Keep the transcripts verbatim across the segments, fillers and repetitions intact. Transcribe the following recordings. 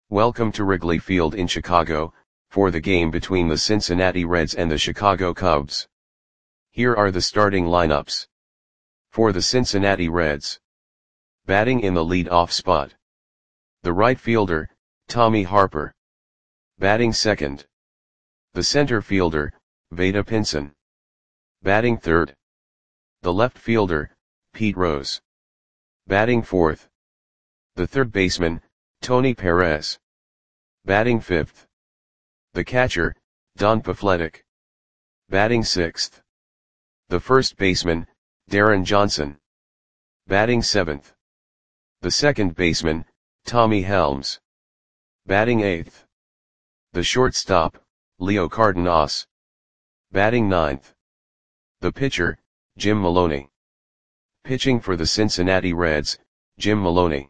Welcome to Wrigley Field in Chicago, for the game between the Cincinnati Reds and the Chicago Cubs. Here are the starting lineups. For the Cincinnati Reds. Batting in the lead-off spot. The right fielder, Tommy Harper. Batting second. The center fielder, Vada Pinson. Batting third. The left fielder, Pete Rose. Batting fourth. The third baseman, Tony Perez. Batting fifth. The catcher, Don Pafletic. Batting sixth. The first baseman, Darren Johnson. Batting seventh. The second baseman, Tommy Helms. Batting eighth. The shortstop, Leo Cardenas. Batting ninth. The pitcher, Jim Maloney. Pitching for the Cincinnati Reds, Jim Maloney.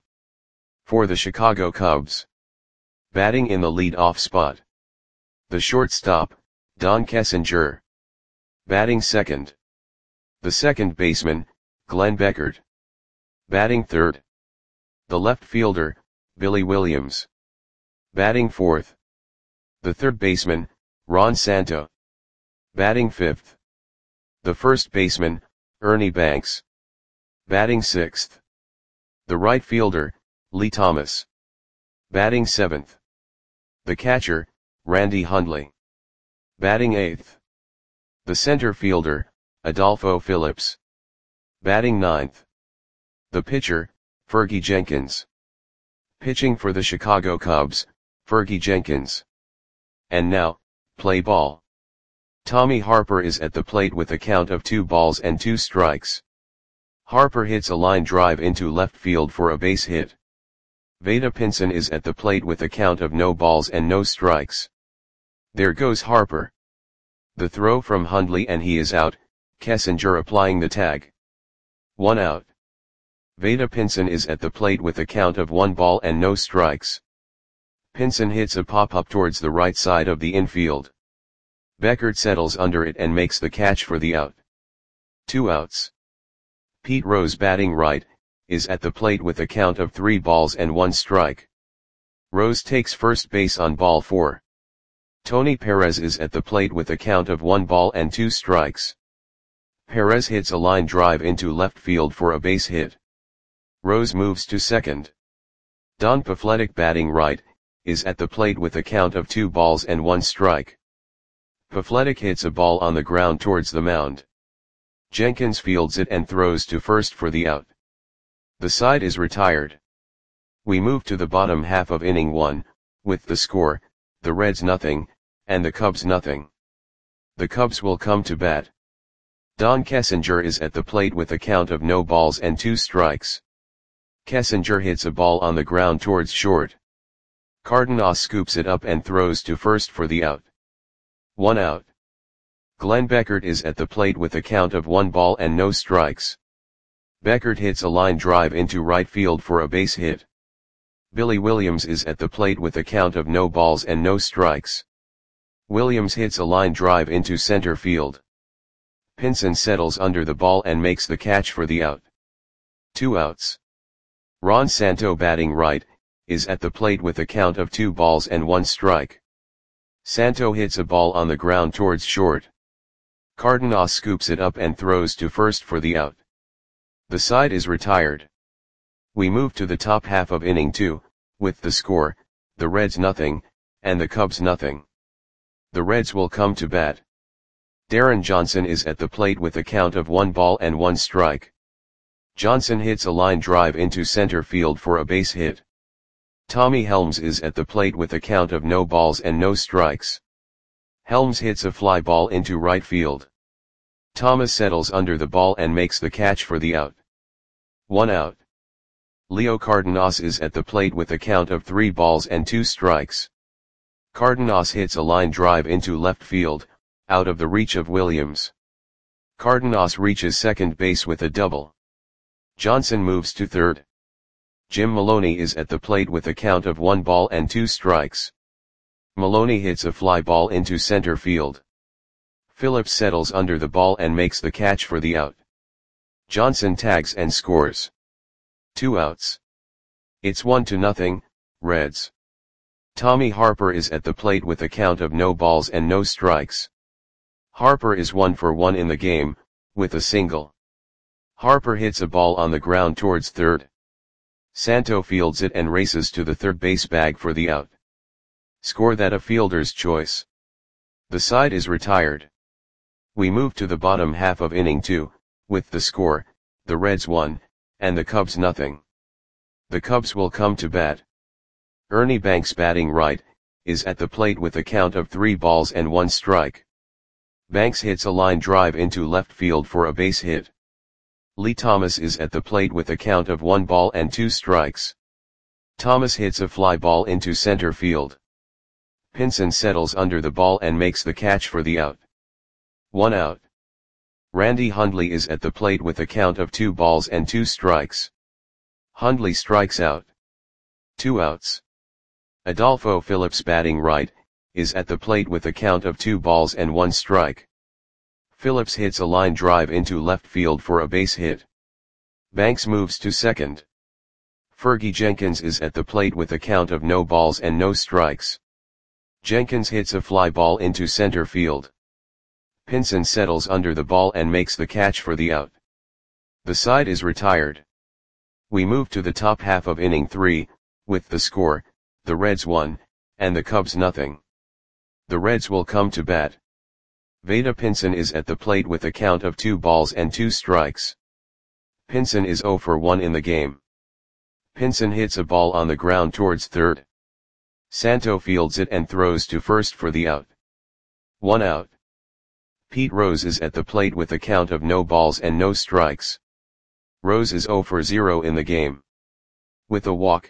For the Chicago Cubs. Batting in the lead-off spot. The shortstop, Don Kessinger. Batting second. The second baseman, Glenn Beckert. Batting third. The left fielder, Billy Williams. Batting fourth. The third baseman, Ron Santo. Batting fifth. The first baseman, Ernie Banks. Batting sixth. The right fielder, Lee Thomas. Batting seventh. The catcher, Randy Hundley. Batting eighth. The center fielder, Adolfo Phillips. Batting ninth. The pitcher, Fergie Jenkins. Pitching for the Chicago Cubs, Fergie Jenkins. And now, play ball. Tommy Harper is at the plate with a count of two balls and two strikes. Harper hits a line drive into left field for a base hit. Vada Pinson is at the plate with a count of no balls and no strikes. There goes Harper. The throw from Hundley and he is out, Kessinger applying the tag. One out. Vada Pinson is at the plate with a count of one ball and no strikes. Pinson hits a pop-up towards the right side of the infield. Beckert settles under it and makes the catch for the out. Two outs. Pete Rose, batting right, is at the plate with a count of three balls and one strike. Rose takes first base on ball four. Tony Perez is at the plate with a count of one ball and two strikes. Perez hits a line drive into left field for a base hit. Rose moves to second. Don Pafletic, batting right, is at the plate with a count of two balls and one strike. Pafletic hits a ball on the ground towards the mound. Jenkins fields it and throws to first for the out. The side is retired. We move to the bottom half of inning one, with the score, the Reds nothing, and the Cubs nothing. The Cubs will come to bat. Don Kessinger is at the plate with a count of no balls and two strikes. Kessinger hits a ball on the ground towards short. Cardenas scoops it up and throws to first for the out. One out. Glenn Beckert is at the plate with a count of one ball and no strikes. Beckert hits a line drive into right field for a base hit. Billy Williams is at the plate with a count of no balls and no strikes. Williams hits a line drive into center field. Pinson settles under the ball and makes the catch for the out. Two outs. Ron Santo, batting right, is at the plate with a count of two balls and one strike. Santo hits a ball on the ground towards short. Cardenas scoops it up and throws to first for the out. The side is retired. We move to the top half of inning two, with the score, the Reds nothing, and the Cubs nothing. The Reds will come to bat. Darren Johnson is at the plate with a count of one ball and one strike. Johnson hits a line drive into center field for a base hit. Tommy Helms is at the plate with a count of no balls and no strikes. Helms hits a fly ball into right field. Thomas settles under the ball and makes the catch for the out. One out. Leo Cardenas is at the plate with a count of three balls and two strikes. Cardenas hits a line drive into left field, out of the reach of Williams. Cardenas reaches second base with a double. Johnson moves to third. Jim Maloney is at the plate with a count of one ball and two strikes. Maloney hits a fly ball into center field. Phillips settles under the ball and makes the catch for the out. Johnson tags and scores. Two outs. It's one to nothing, Reds. Tommy Harper is at the plate with a count of no balls and no strikes. Harper is one for one in the game, with a single. Harper hits a ball on the ground towards third. Santo fields it and races to the third base bag for the out. Score that a fielder's choice. The side is retired. We move to the bottom half of inning two, with the score, the Reds one, and the Cubs nothing. The Cubs will come to bat. Ernie Banks, batting right, is at the plate with a count of three balls and one strike. Banks hits a line drive into left field for a base hit. Lee Thomas is at the plate with a count of one ball and two strikes. Thomas hits a fly ball into center field. Pinson settles under the ball and makes the catch for the out. One out. Randy Hundley is at the plate with a count of two balls and two strikes. Hundley strikes out. Two outs. Adolfo Phillips, batting right, is at the plate with a count of two balls and one strike. Phillips hits a line drive into left field for a base hit. Banks moves to second. Fergie Jenkins is at the plate with a count of no balls and no strikes. Jenkins hits a fly ball into center field. Pinson settles under the ball and makes the catch for the out. The side is retired. We move to the top half of inning three, with the score, the Reds one, and the Cubs nothing. The Reds will come to bat. Vada Pinson is at the plate with a count of two balls and two strikes. Pinson is zero for one in the game. Pinson hits a ball on the ground towards third. Santo fields it and throws to first for the out. One out. Pete Rose is at the plate with a count of no balls and no strikes. Rose is zero for zero in the game. With a walk.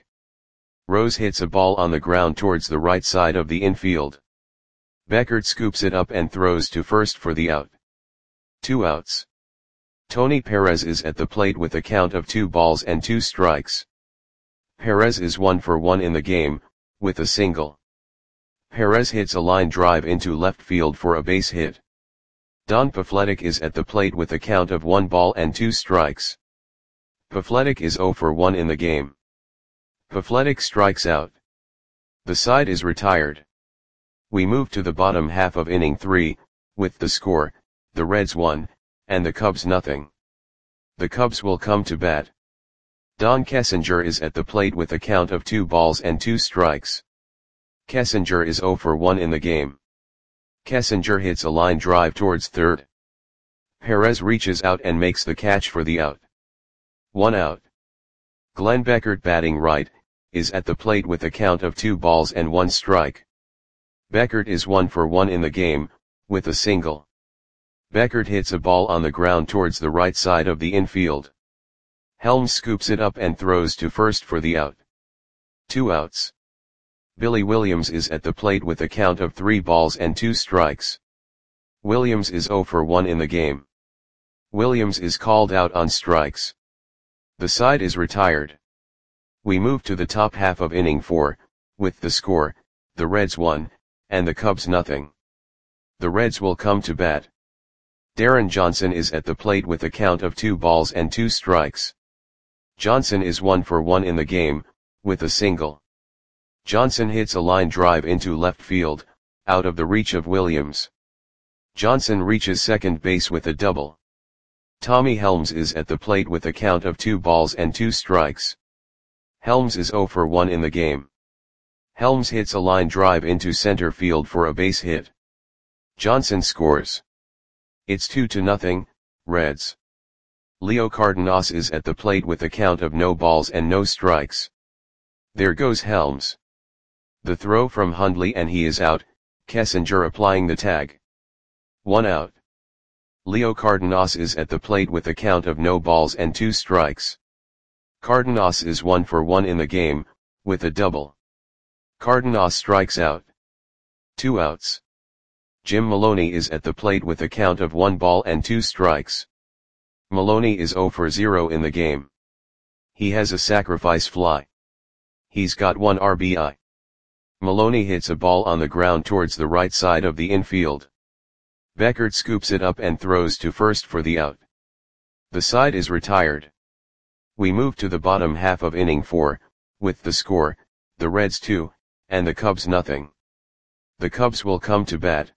Rose hits a ball on the ground towards the right side of the infield. Beckert scoops it up and throws to first for the out. Two outs. Tony Perez is at the plate with a count of two balls and two strikes. Perez is one for one in the game, with a single. Perez hits a line drive into left field for a base hit. Don Pafletic is at the plate with a count of one ball and two strikes. Pafletic is zero for one in the game. Pafletic strikes out. The side is retired. We move to the bottom half of inning three, with the score, the Reds one, and the Cubs nothing. The Cubs will come to bat. Don Kessinger is at the plate with a count of two balls and two strikes. Kessinger is zero for one in the game. Kessinger hits a line drive towards third. Perez reaches out and makes the catch for the out. One out. Glenn Beckert, batting right, is at the plate with a count of two balls and one strike. Beckert is one for one in the game, with a single. Beckert hits a ball on the ground towards the right side of the infield. Helms scoops it up and throws to first for the out. Two outs. Billy Williams is at the plate with a count of three balls and two strikes. Williams is zero for one in the game. Williams is called out on strikes. The side is retired. We move to the top half of inning four, with the score, the Reds one, and the Cubs nothing. The Reds will come to bat. Darren Johnson is at the plate with a count of two balls and two strikes. Johnson is one for one in the game, with a single. Johnson hits a line drive into left field, out of the reach of Williams. Johnson reaches second base with a double. Tommy Helms is at the plate with a count of two balls and two strikes. Helms is zero for one in the game. Helms hits a line drive into center field for a base hit. Johnson scores. It's two to nothing, Reds. Leo Cardenas is at the plate with a count of no balls and no strikes. There goes Helms. The throw from Hundley and he is out, Kessinger applying the tag. One out. Leo Cardenas is at the plate with a count of no balls and two strikes. Cardenas is one for one in the game, with a double. Cardenas strikes out. Two outs. Jim Maloney is at the plate with a count of one ball and two strikes. Maloney is zero for zero in the game. He has a sacrifice fly. He's got one R B I. Maloney hits a ball on the ground towards the right side of the infield. Beckert scoops it up and throws to first for the out. The side is retired. We move to the bottom half of inning four, with the score, the Reds two, and the Cubs nothing. The Cubs will come to bat.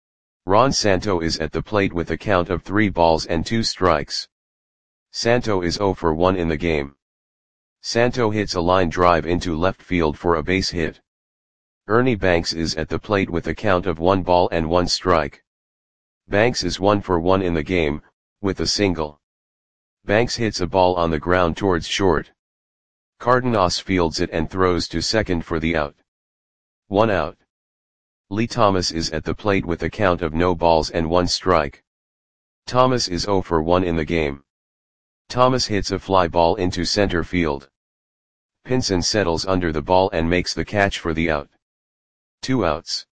Ron Santo is at the plate with a count of three balls and two strikes. Santo is oh for one in the game. Santo hits a line drive into left field for a base hit. Ernie Banks is at the plate with a count of one ball and one strike. Banks is one for one in the game, with a single. Banks hits a ball on the ground towards short. Cardenas fields it and throws to second for the out. One out. Lee Thomas is at the plate with a count of no balls and one strike. Thomas is oh for one in the game. Thomas hits a fly ball into center field. Pinson settles under the ball and makes the catch for the out. Two outs.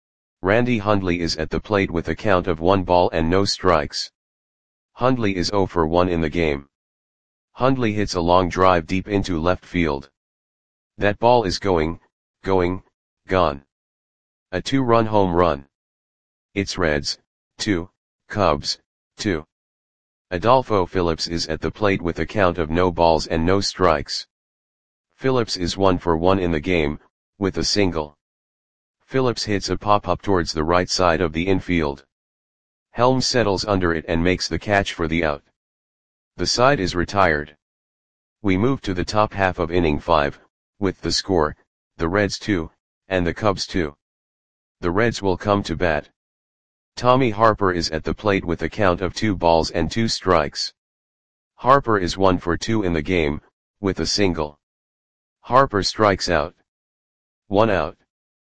Randy Hundley is at the plate with a count of one ball and no strikes. Hundley is oh for one in the game. Hundley hits a long drive deep into left field. That ball is going, going, gone. A two-run home run. It's Reds, two, Cubs, two. Adolfo Phillips is at the plate with a count of no balls and no strikes. Phillips is one for one in the game, with a single. Phillips hits a pop-up towards the right side of the infield. Helms settles under it and makes the catch for the out. The side is retired. We move to the top half of inning five, with the score, the Reds two, and the Cubs two. The Reds will come to bat. Tommy Harper is at the plate with a count of two balls and two strikes. Harper is one for two in the game, with a single. Harper strikes out. One out.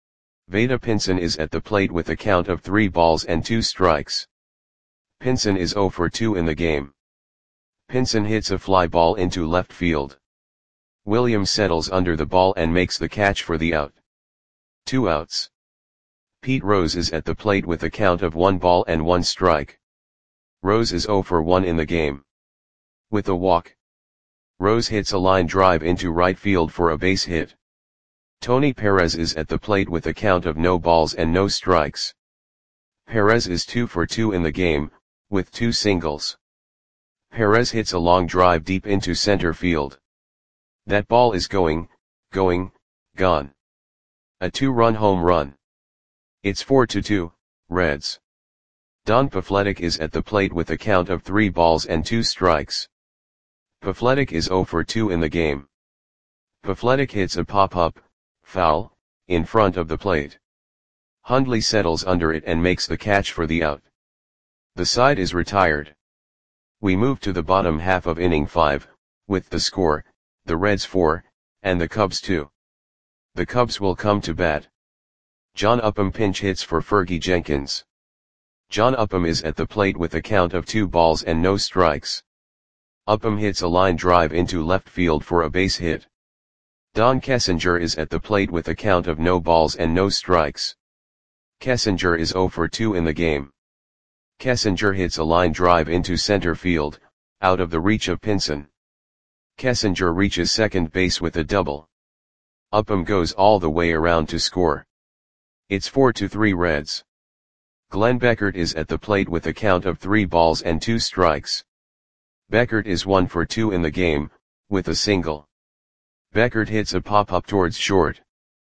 Vada Pinson is at the plate with a count of three balls and two strikes. Pinson is oh for two in the game. Pinson hits a fly ball into left field. Williams settles under the ball and makes the catch for the out. Two outs. Pete Rose is at the plate with a count of one ball and one strike. Rose is oh for one in the game. With a walk. Rose hits a line drive into right field for a base hit. Tony Perez is at the plate with a count of no balls and no strikes. Perez is two for two in the game, with two singles. Perez hits a long drive deep into center field. That ball is going, going, gone. A two-run home run. It's four to two, Reds. Don Pafletic is at the plate with a count of three balls and two strikes. Pafletic is oh for two in the game. Pafletic hits a pop-up, foul, in front of the plate. Hundley settles under it and makes the catch for the out. The side is retired. We move to the bottom half of inning five, with the score, the Reds four, and the Cubs two. The Cubs will come to bat. John Upham pinch hits for Fergie Jenkins. John Upham is at the plate with a count of two balls and no strikes. Upham hits a line drive into left field for a base hit. Don Kessinger is at the plate with a count of no balls and no strikes. Kessinger is oh for two in the game. Kessinger hits a line drive into center field, out of the reach of Pinson. Kessinger reaches second base with a double. Upham goes all the way around to score. It's four to three Reds. Glenn Beckert is at the plate with a count of three balls and two strikes. Beckert is one for two in the game, with a single. Beckert hits a pop-up towards short.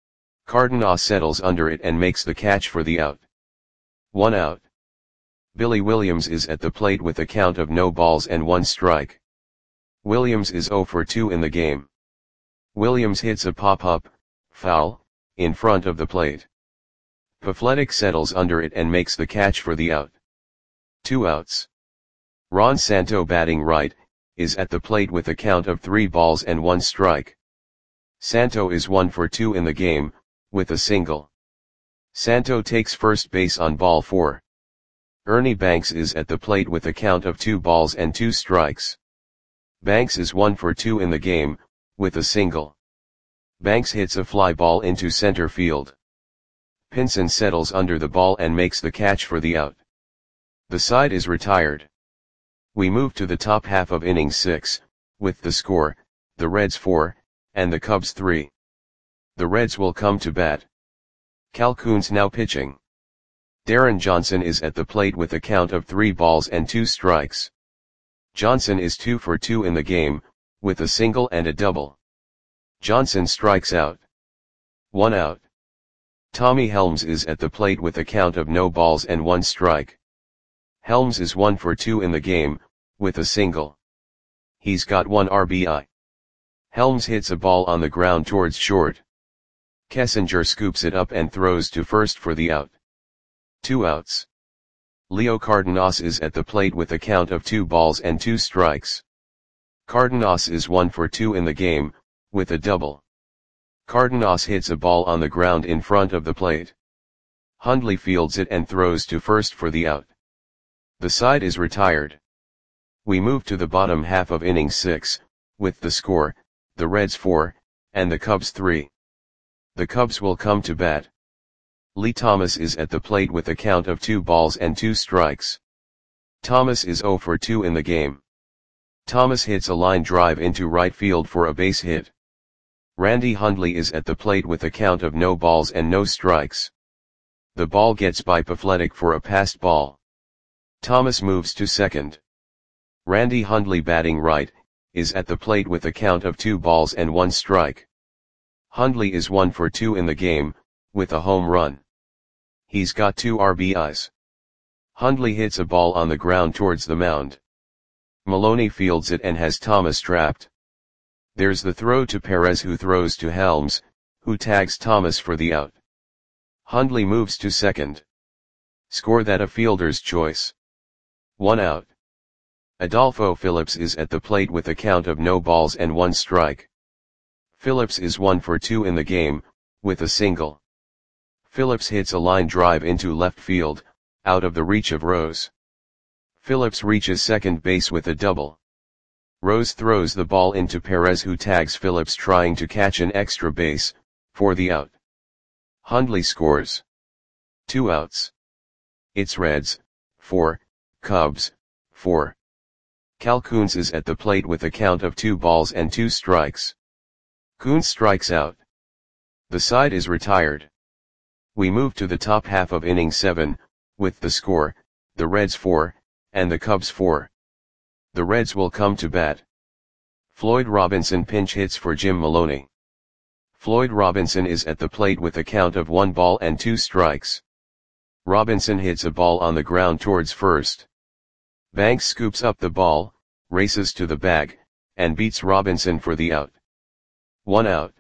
Cardenas settles under it and makes the catch for the out. One out. Billy Williams is at the plate with a count of no balls and one strike. Williams is oh for two in the game. Williams hits a pop-up, foul, in front of the plate. Pafletic settles under it and makes the catch for the out. Two outs. Ron Santo, batting right, is at the plate with a count of three balls and one strike. Santo is one for two in the game, with a single. Santo takes first base on ball four. Ernie Banks is at the plate with a count of two balls and two strikes. Banks is one for two in the game, with a single. Banks hits a fly ball into center field. Pinson settles under the ball and makes the catch for the out. The side is retired. We move to the top half of inning six, with the score, the Reds four, and the Cubs three. The Reds will come to bat. Calhoun's now pitching. Darren Johnson is at the plate with a count of three balls and two strikes. Johnson is two for two in the game, with a single and a double. Johnson strikes out. One out. Tommy Helms is at the plate with a count of no balls and one strike. Helms is one for two in the game, with a single. He's got one R B I. Helms hits a ball on the ground towards short. Kessinger scoops it up and throws to first for the out. Two outs. Leo Cardenas is at the plate with a count of two balls and two strikes. Cardenas is one for two in the game, with a double. Cardenas hits a ball on the ground in front of the plate. Hundley fields it and throws to first for the out. The side is retired. We move to the bottom half of inning six, with the score, the Reds four, and the Cubs three. The Cubs will come to bat. Lee Thomas is at the plate with a count of two balls and two strikes. Thomas is zero for two in the game. Thomas hits a line drive into right field for a base hit. Randy Hundley is at the plate with a count of no balls and no strikes. The ball gets by Pafletic for a passed ball. Thomas moves to second. Randy Hundley, batting right, is at the plate with a count of two balls and one strike. Hundley is one for two in the game, with a home run. He's got two R B Is. Hundley hits a ball on the ground towards the mound. Maloney fields it and has Thomas trapped. There's the throw to Perez, who throws to Helms, who tags Thomas for the out. Hundley moves to second. Score that a fielder's choice. One out. Adolfo Phillips is at the plate with a count of no balls and one strike. Phillips is one for two in the game, with a single. Phillips hits a line drive into left field, out of the reach of Rose. Phillips reaches second base with a double. Rose throws the ball into Perez, who tags Phillips trying to catch an extra base, for the out. Hundley scores. Two outs. It's Reds, four, Cubs, four. Cal Koons is at the plate with a count of two balls and two strikes. Koons strikes out. The side is retired. We move to the top half of inning seven, with the score, the Reds four, and the Cubs four. The Reds will come to bat. Floyd Robinson pinch hits for Jim Maloney. Floyd Robinson is at the plate with a count of one ball and two strikes. Robinson hits a ball on the ground towards first. Banks scoops up the ball, races to the bag, and beats Robinson for the out. One out.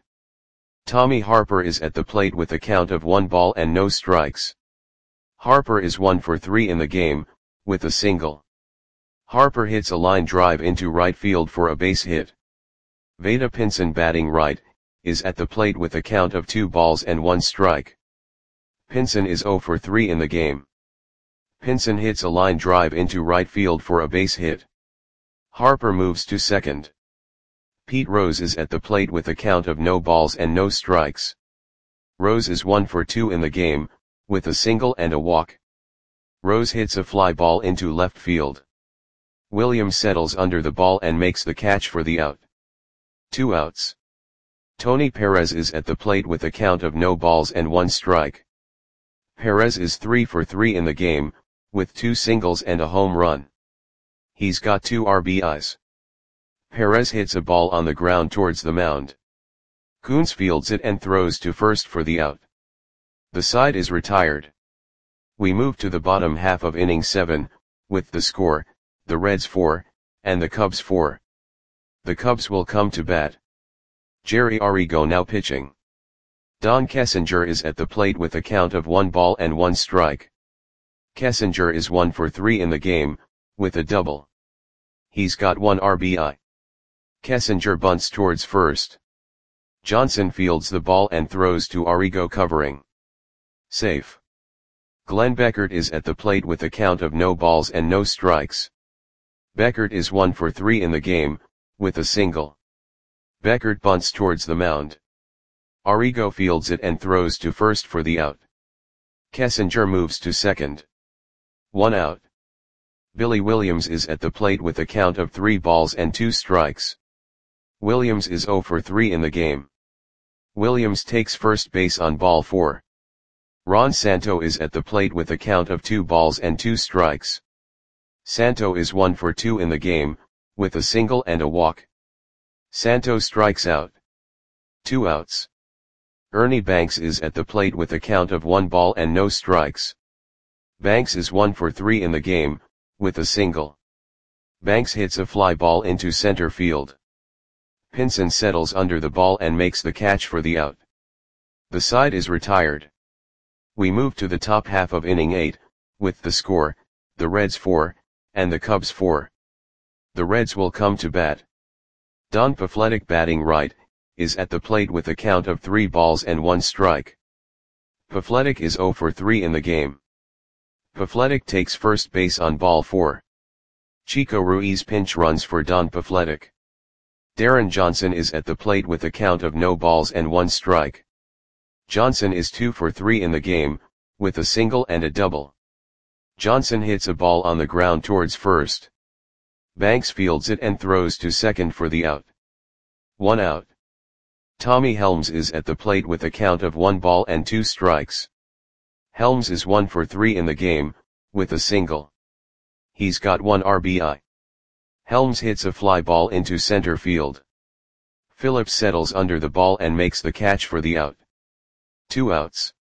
Tommy Harper is at the plate with a count of one ball and no strikes. Harper is one for three in the game, with a single. Harper hits a line drive into right field for a base hit. Vada Pinson, batting right, is at the plate with a count of two balls and one strike. Pinson is zero for three in the game. Pinson hits a line drive into right field for a base hit. Harper moves to second. Pete Rose is at the plate with a count of no balls and no strikes. Rose is one for two in the game, with a single and a walk. Rose hits a fly ball into left field. Williams settles under the ball and makes the catch for the out. Two outs. Tony Perez is at the plate with a count of no balls and one strike. Perez is three for three in the game, with two singles and a home run. He's got two R B Is. Perez hits a ball on the ground towards the mound. Koons fields it and throws to first for the out. The side is retired. We move to the bottom half of inning seven, with the score, the Reds four, and the Cubs four. The Cubs will come to bat. Jerry Arrigo now pitching. Don Kessinger is at the plate with a count of one ball and one strike. Kessinger is one for three in the game, with a double. He's got one R B I. Kessinger bunts towards first. Johnson fields the ball and throws to Arrigo, covering. Safe. Glenn Beckert is at the plate with a count of no balls and no strikes. Beckert is one for three in the game, with a single. Beckert bunts towards the mound. Arrigo fields it and throws to first for the out. Kessinger moves to second. One out. Billy Williams is at the plate with a count of three balls and two strikes. Williams is zero for three in the game. Williams takes first base on ball four. Ron Santo is at the plate with a count of two balls and two strikes. Santo is one for two in the game, with a single and a walk. Santo strikes out. Two outs. Ernie Banks is at the plate with a count of one ball and no strikes. Banks is one for three in the game, with a single. Banks hits a fly ball into center field. Pinson settles under the ball and makes the catch for the out. The side is retired. We move to the top half of inning eight, with the score, the Reds four, and the Cubs four. The Reds will come to bat. Don Pafletic, batting right, is at the plate with a count of three balls and one strike. Pafletic is zero for three in the game. Pafletic takes first base on ball four. Chico Ruiz pinch runs for Don Pafletic. Darren Johnson is at the plate with a count of no balls and one strike. Johnson is two for three in the game, with a single and a double. Johnson hits a ball on the ground towards first. Banks fields it and throws to second for the out. One out. Tommy Helms is at the plate with a count of one ball and two strikes. Helms is one for three in the game, with a single. He's got one R B I. Helms hits a fly ball into center field. Phillips settles under the ball and makes the catch for the out. Two outs.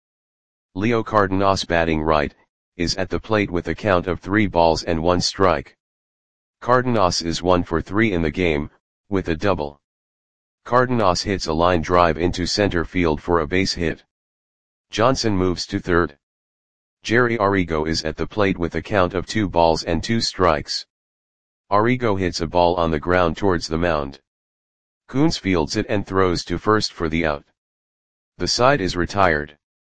Leo Cardenas, batting right, is at the plate with a count of three balls and one strike. Cardenas is one for three in the game, with a double. Cardenas hits a line drive into center field for a base hit. Johnson moves to third. Jerry Arrigo is at the plate with a count of two balls and two strikes. Arrigo hits a ball on the ground towards the mound. Coons fields it and throws to first for the out. The side is retired.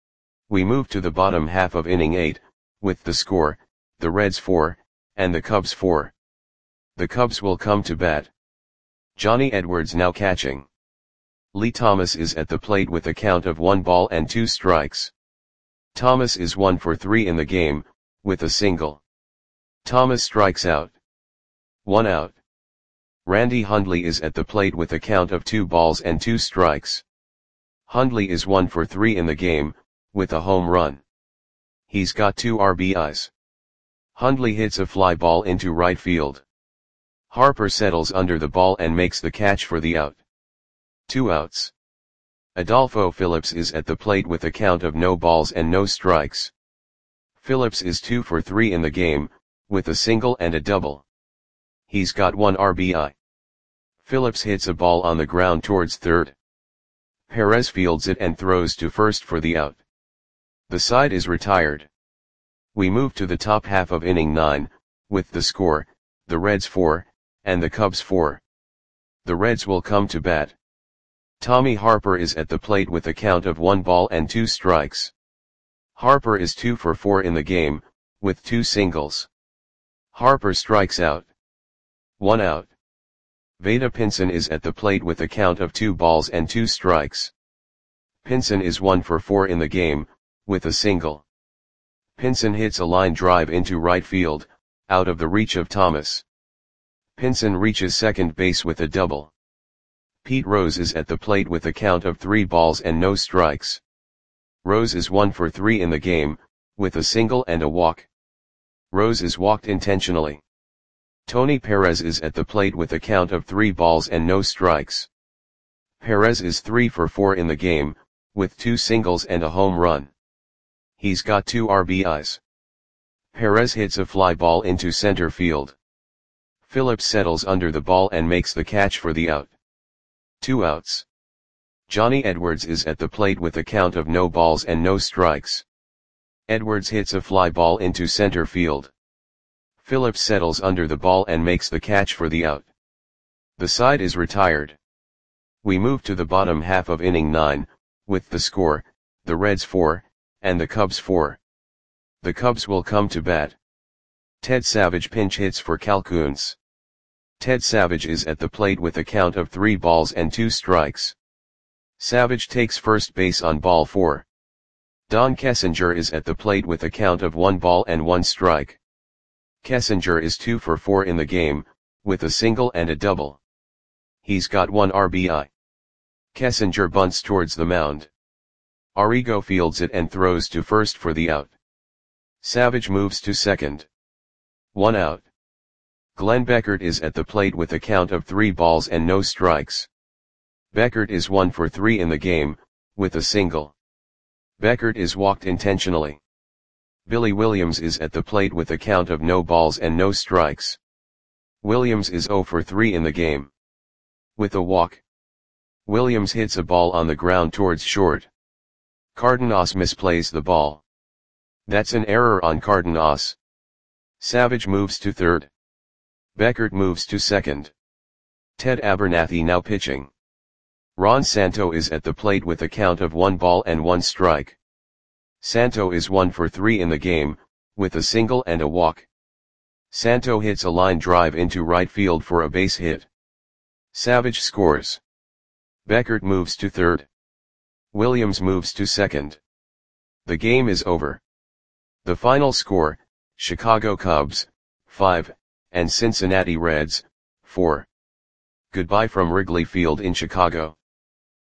We move to the bottom half of inning eight, with the score, the Reds four, and the Cubs four. The Cubs will come to bat. Johnny Edwards now catching. Lee Thomas is at the plate with a count of one ball and two strikes. Thomas is one for three in the game, with a single. Thomas strikes out. One out. Randy Hundley is at the plate with a count of two balls and two strikes. Hundley is one for three in the game, with a home run. He's got two R B Is. Hundley hits a fly ball into right field. Harper settles under the ball and makes the catch for the out. Two outs. Adolfo Phillips is at the plate with a count of no balls and no strikes. Phillips is two for three in the game, with a single and a double. He's got one R B I. Phillips hits a ball on the ground towards third. Perez fields it and throws to first for the out. The side is retired. We move to the top half of inning nine, with the score, the Reds four, and the Cubs four. The Reds will come to bat. Tommy Harper is at the plate with a count of one ball and two strikes. Harper is two for four in the game, with two singles. Harper strikes out. One out. Vada Pinson is at the plate with a count of two balls and two strikes. Pinson is one for four in the game, with a single. Pinson hits a line drive into right field, out of the reach of Thomas. Pinson reaches second base with a double. Pete Rose is at the plate with a count of three balls and no strikes. Rose is one for three in the game, with a single and a walk. Rose is walked intentionally. Tony Perez is at the plate with a count of three balls and no strikes. Perez is three for four in the game, with two singles and a home run. He's got two R B Is. Perez hits a fly ball into center field. Phillips settles under the ball and makes the catch for the out. Two outs. Johnny Edwards is at the plate with a count of no balls and no strikes. Edwards hits a fly ball into center field. Phillips settles under the ball and makes the catch for the out. The side is retired. We move to the bottom half of inning nine, with the score, the Reds four, and the Cubs four. The Cubs will come to bat. Ted Savage pinch hits for Cal Koons. Ted Savage is at the plate with a count of three balls and two strikes. Savage takes first base on ball four. Don Kessinger is at the plate with a count of one ball and one strike. Kessinger is two for four in the game, with a single and a double. He's got one R B I. Kessinger bunts towards the mound. Arrigo fields it and throws to first for the out. Savage moves to second. One out. Glenn Beckert is at the plate with a count of three balls and no strikes. Beckert is one for three in the game, with a single. Beckert is walked intentionally. Billy Williams is at the plate with a count of no balls and no strikes. Williams is zero for three in the game. With a walk, Williams hits a ball on the ground towards short. Cardenas misplays the ball. That's an error on Cardenas. Savage moves to third. Beckert moves to second. Ted Abernathy now pitching. Ron Santo is at the plate with a count of one ball and one strike. Santo is one for three in the game, with a single and a walk. Santo hits a line drive into right field for a base hit. Savage scores. Beckert moves to third. Williams moves to second. The game is over. The final score, Chicago Cubs, five, and Cincinnati Reds, four. Goodbye from Wrigley Field in Chicago.